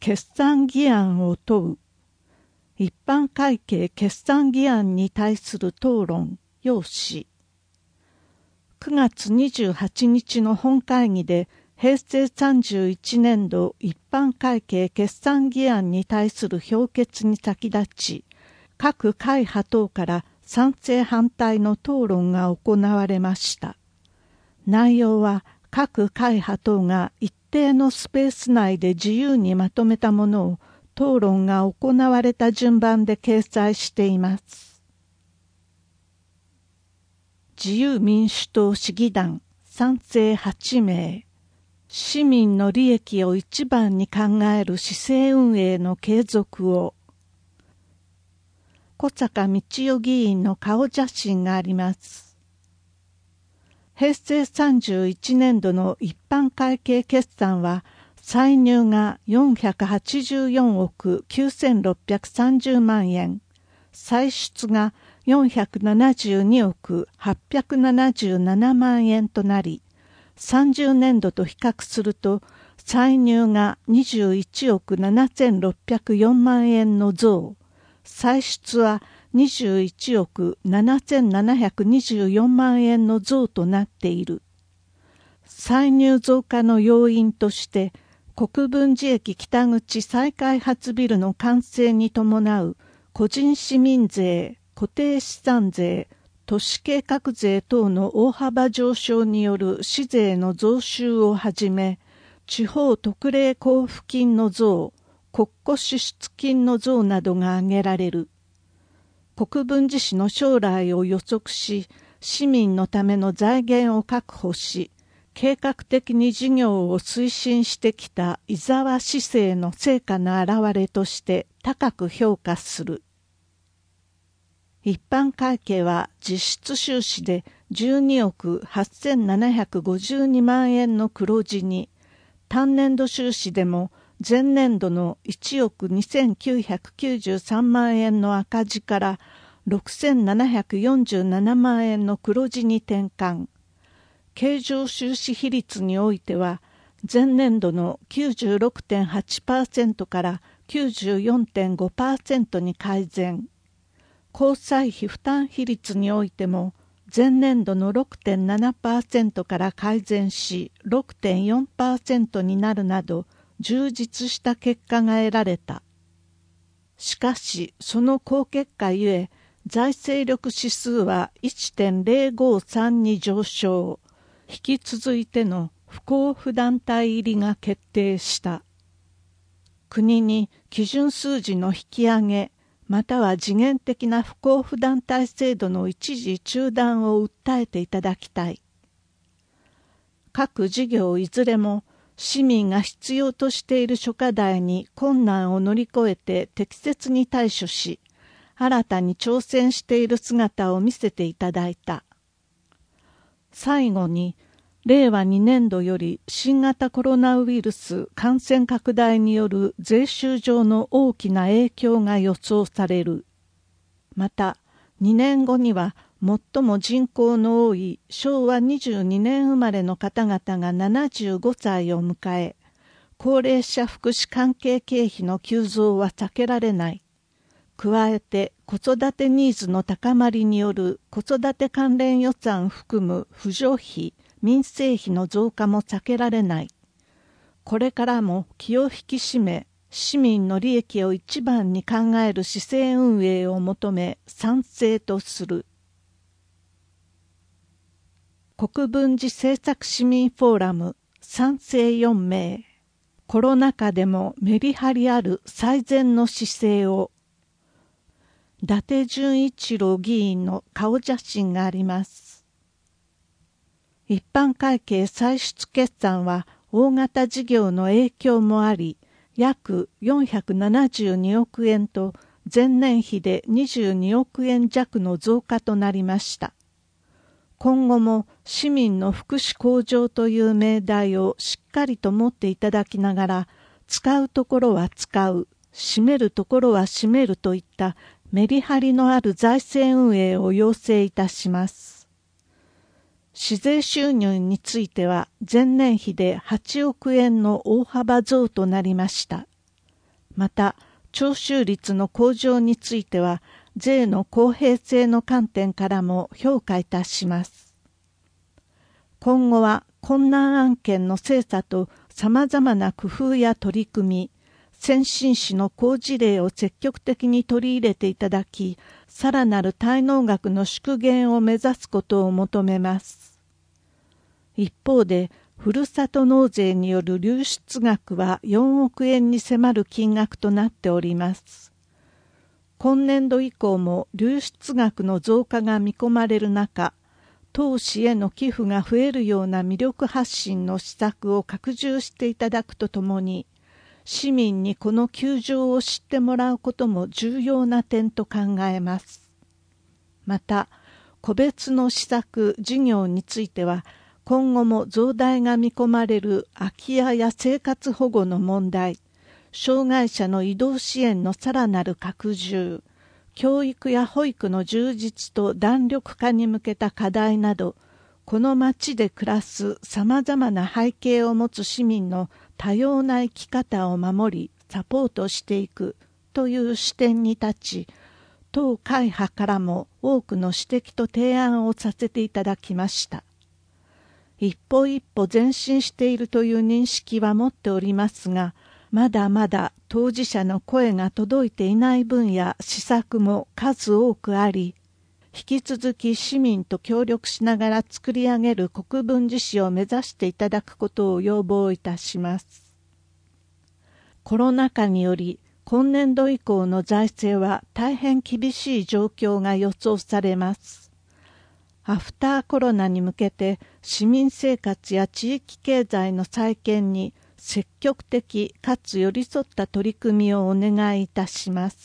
決算議案を問う。一般会計決算議案に対する討論要旨。9月28日の本会議で平成31年度一般会計決算議案に対する評決に先立ち、各会派等から賛成反対の討論が行われました。内容は各会派等が一定のスペース内で自由にまとめたものを討論が行われた順番で掲載しています。自由民主党市議団賛成8名。市民の利益を一番に考える市政運営の継続を。小坂道代議員の顔写真があります。平成31年度の一般会計決算は、歳入が484億9630万円、歳出が472億877万円となり、30年度と比較すると、歳入が21億7604万円の増、歳出は21億7724万円の増となっている。歳入増加の要因として、国分寺駅北口再開発ビルの完成に伴う個人市民税、固定資産税、都市計画税等の大幅上昇による市税の増収をはじめ、地方特例交付金の増、国庫支出金の増などが挙げられる。国分寺市の将来を予測し、市民のための財源を確保し、計画的に事業を推進してきた伊沢市政の成果の表れとして高く評価する。一般会計は実質収支で12億8752万円の黒字に、単年度収支でも前年度の1億2993万円の赤字から6747万円の黒字に転換。経常収支比率においては、前年度の 96.8% から94.5% に改善。交際費負担比率においても、前年度の 6.7% から改善し 6.4% になるなど、充実した結果が得られた。しかし、その好結果ゆえ、財政力指数は 1.053 に上昇。引き続いての不交付団体入りが決定した。国に基準数字の引き上げ、または時限的な不交付団体制度の一時中断を訴えていただきたい。各事業いずれも市民が必要としている諸課題に困難を乗り越えて適切に対処し、新たに挑戦している姿を見せていただいた。最後に、令和2年度より新型コロナウイルス感染拡大による税収上の大きな影響が予想される。また、2年後には最も人口の多い昭和22年生まれの方々が75歳を迎え、高齢者福祉関係経費の急増は避けられない。加えて子育てニーズの高まりによる子育て関連予算含む扶助費、民生費の増加も避けられない。これからも気を引き締め、市民の利益を一番に考える市政運営を求め賛成とする。国分寺政策市民フォーラム賛成4名。コロナ禍でもメリハリある最善の姿勢を。伊達純一郎議員の顔写真があります。一般会計歳出決算は大型事業の影響もあり、約472億円と前年比で22億円弱の増加となりました。今後も市民の福祉向上という命題をしっかりと持っていただきながら、使うところは使う、締めるところは締めるといったメリハリのある財政運営を要請いたします。市税収入については前年比で8億円の大幅増となりました。 また、徴収率の向上については、税の公平性の観点からも評価いたします。今後は困難案件の精査と様々な工夫や取り組み、先進史の好事例を積極的に取り入れていただき、さらなる滞納額の縮減を目指すことを求めます。一方で、ふるさと納税による流出額は4億円に迫る金額となっております。今年度以降も流出額の増加が見込まれる中、当市への寄付が増えるような魅力発信の施策を拡充していただくとともに、市民にこの窮状を知ってもらうことも重要な点と考えます。また、個別の施策、事業については、今後も増大が見込まれる空き家や生活保護の問題、障害者の移動支援のさらなる拡充、教育や保育の充実と弾力化に向けた課題など、この町で暮らすさまざまな背景を持つ市民の多様な生き方を守り、サポートしていくという視点に立ち、当会派からも多くの指摘と提案をさせていただきました。一歩一歩前進しているという認識は持っておりますが、まだまだ当事者の声が届いていない分野、施策も数多くあり、引き続き市民と協力しながら作り上げる国分寺市を目指していただくことを要望いたします。コロナ禍により、今年度以降の財政は大変厳しい状況が予想されます。アフターコロナに向けて市民生活や地域経済の再建に積極的かつ寄り添った取り組みをお願いいたします。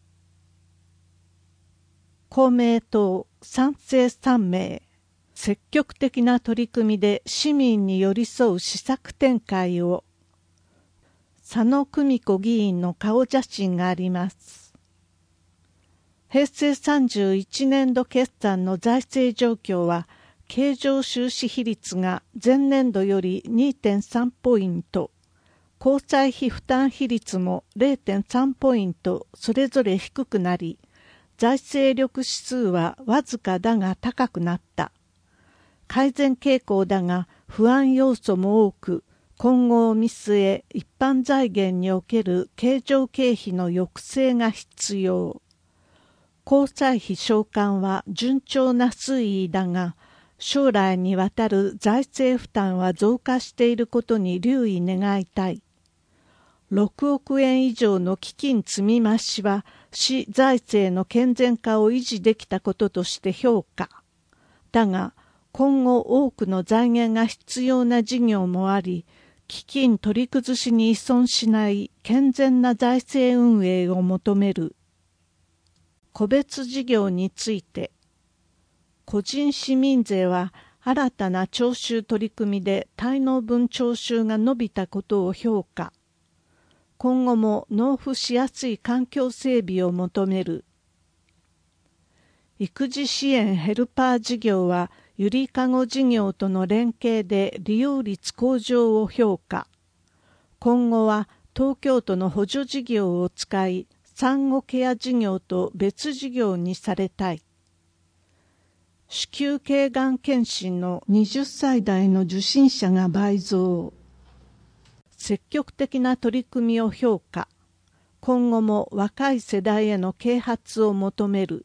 公明党賛成3名、積極的な取り組みで市民に寄り添う施策展開を。佐野久美子議員の顔写真があります。平成31年度決算の財政状況は、経常収支比率が前年度より 2.3 ポイント、公債費負担比率も 0.3 ポイントそれぞれ低くなり、財政力指数はわずかだが高くなった。改善傾向だが不安要素も多く、今後を見据え一般財源における経常経費の抑制が必要。公債費償還は順調な推移だが、将来にわたる財政負担は増加していることに留意願いたい。6億円以上の基金積み増しは、市財政の健全化を維持できたこととして評価。だが、今後多くの財源が必要な事業もあり、基金取り崩しに依存しない健全な財政運営を求める。個別事業について、個人市民税は新たな徴収取り組みで滞納分徴収が伸びたことを評価。今後も納付しやすい環境整備を求める。育児支援ヘルパー事業はゆりかご事業との連携で利用率向上を評価。今後は東京都の補助事業を使い、産後ケア事業と別事業にされたい。子宮頸がん検診の20歳代の受診者が倍増。積極的な取り組みを評価。今後も若い世代への啓発を求める。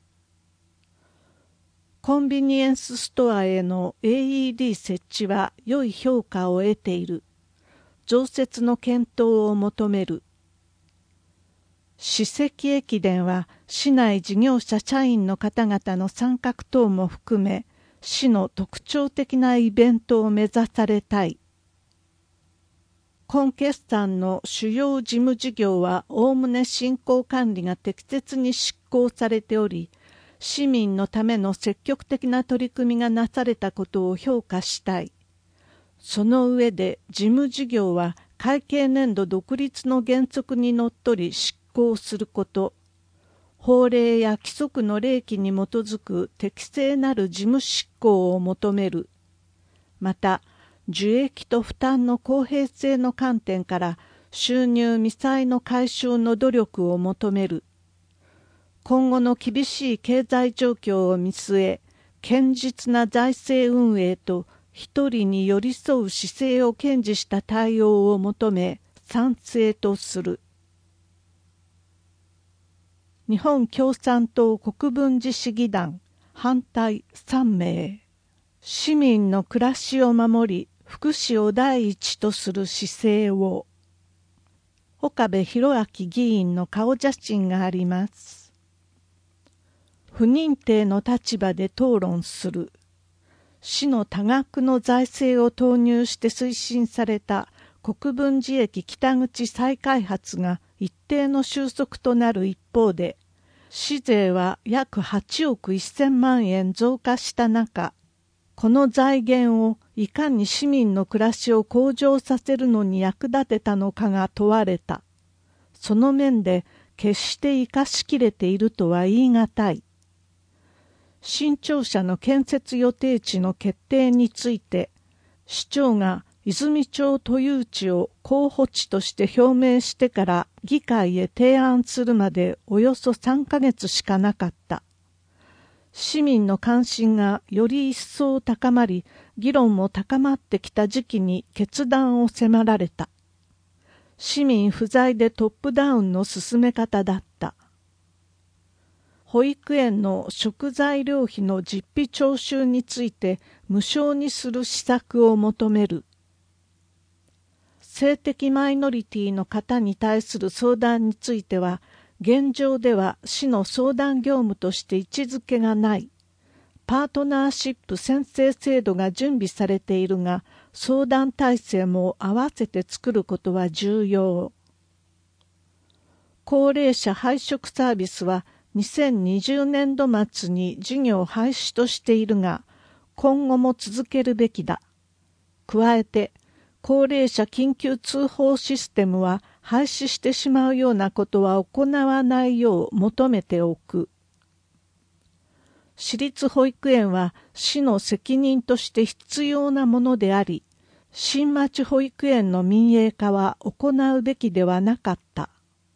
コンビニエンスストアへの AED 設置は良い評価を得ている。増設の検討を求める。史跡駅伝は市内事業者社員の方々の参画等も含め、市の特徴的なイベントを目指されたい。今決算の主要事務事業はおおむね進行管理が適切に執行されており、市民のための積極的な取り組みがなされたことを評価したい。その上で事務事業は会計年度独立の原則にのっとり執行すること、法令や規則の例規に基づく適正なる事務執行を求める。また、受益と負担の公平性の観点から、 収入未済の回収の努力を求める。今後の厳しい経済状況を見据え、堅実な財政運営と一人に寄り添う姿勢を堅持した対応を求め、賛成とする。日本共産党国分寺市議団反対3名。市民の暮らしを守り、福祉を第一とする姿勢を。岡部博明議員の顔写真があります。不認定の立場で討論する。市の多額の財政を投入して推進された国分寺駅北口再開発が一定の収束となる一方で、市税は約8億1000万円増加した中、この財源をいかに市民の暮らしを向上させるのに役立てたのかが問われた。その面で決して生かしきれているとは言い難い。新庁舎の建設予定地の決定について、市長が泉町都有地を候補地として表明してから議会へ提案するまでおよそ3ヶ月しかなかった。市民の関心がより一層高まり、議論も高まってきた時期に決断を迫られた。市民不在でトップダウンの進め方だった。保育園の食材料費の実費徴収について無償にする施策を求める。性的マイノリティの方に対する相談については、現状では市の相談業務として位置づけがない。パートナーシップ宣誓制度が準備されているが、相談体制も合わせて作ることは重要。高齢者配食サービスは2020年度末に事業廃止としているが、今後も続けるべきだ。加えて、高齢者緊急通報システムは廃止してしまうようなことは行わないよう求めておく。私立保育園は市の責任として必要なものであり、新町保育園の民営化は行うべきではなかった。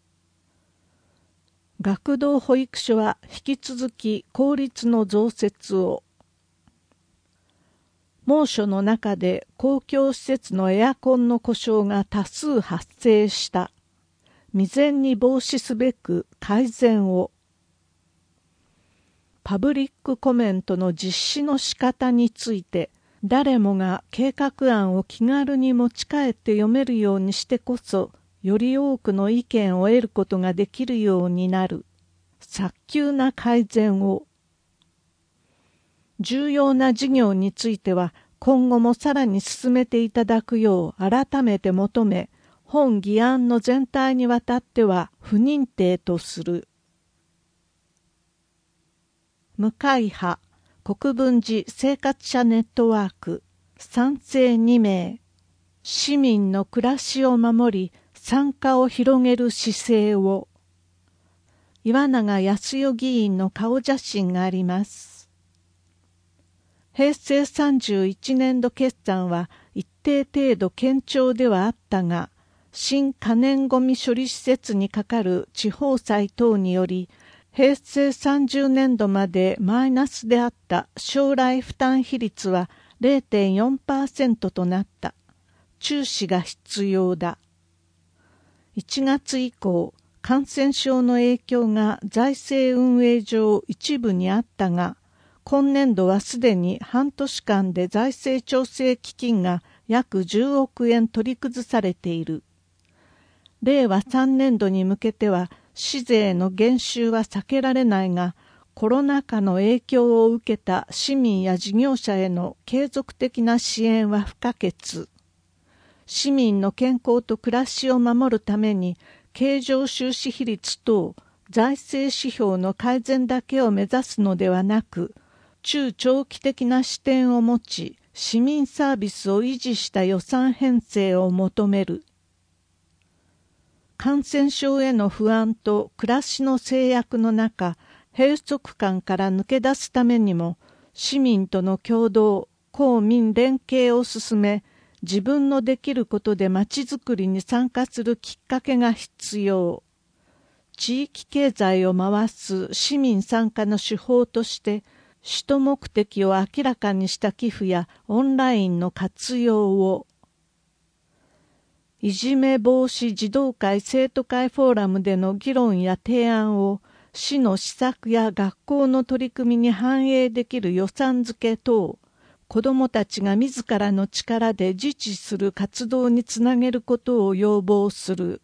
学童保育所は引き続き公立の増設を。猛暑の中で公共施設のエアコンの故障が多数発生した。未然に防止すべく改善を。パブリックコメントの実施の仕方について、誰もが計画案を気軽に持ち帰って読めるようにしてこそ、より多くの意見を得ることができるようになる。早急な改善を。重要な事業については今後もさらに進めていただくよう改めて求め、本議案の全体にわたっては不認定とする。無会派国分寺生活者ネットワーク賛成2名。市民の暮らしを守り参加を広げる姿勢を。岩永康代議員の顔写真があります。平成31年度決算は一定程度堅調ではあったが、新可燃ごみ処理施設にかかる地方債等により、平成30年度までマイナスであった将来負担比率は 0.4% となった。注視が必要だ。1月以降、感染症の影響が財政運営上一部にあったが、今年度はすでに半年間で財政調整基金が約10億円取り崩されている。令和3年度に向けては市税の減収は避けられないが、コロナ禍の影響を受けた市民や事業者への継続的な支援は不可欠。市民の健康と暮らしを守るために、経常収支比率等財政指標の改善だけを目指すのではなく、中長期的な視点を持ち、市民サービスを維持した予算編成を求める。感染症への不安と暮らしの制約の中、閉塞感から抜け出すためにも、市民との共同、公民連携を進め、 自分のできることでまちづくりに参加するきっかけが必要。地域経済を回す市民参加の手法として、使途目的を明らかにした寄付やオンラインの活用を。いじめ防止児童会生徒会フォーラムでの議論や提案を市の施策や学校の取り組みに反映できる予算付け等、子どもたちが自らの力で自治する活動につなげることを要望する。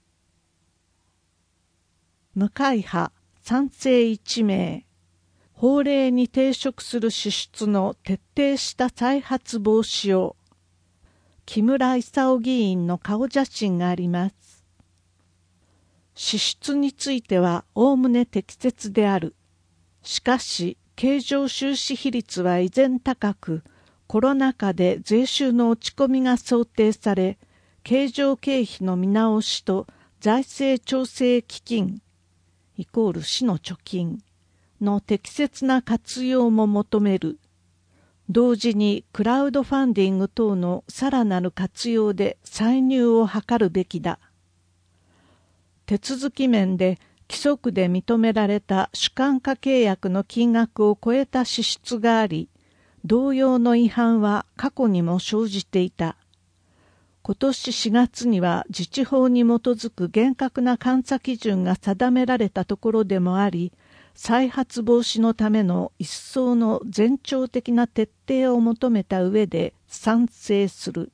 無会派賛成1名。法令に抵触する支出の徹底した再発防止を。木村勲議員の顔写真があります。支出についてはおおむね適切である。しかし、経常収支比率は依然高く、コロナ禍で税収の落ち込みが想定され、経常経費の見直しと財政調整基金イコール市の貯金の適切な活用も求める。同時にクラウドファンディング等のさらなる活用で歳入を図るべきだ。手続き面で規則で認められた主管化契約の金額を超えた支出があり、同様の違反は過去にも生じていた。今年4月には自治法に基づく厳格な監査基準が定められたところでもあり、再発防止のための一層の前兆的な徹底を求めた上で賛成する。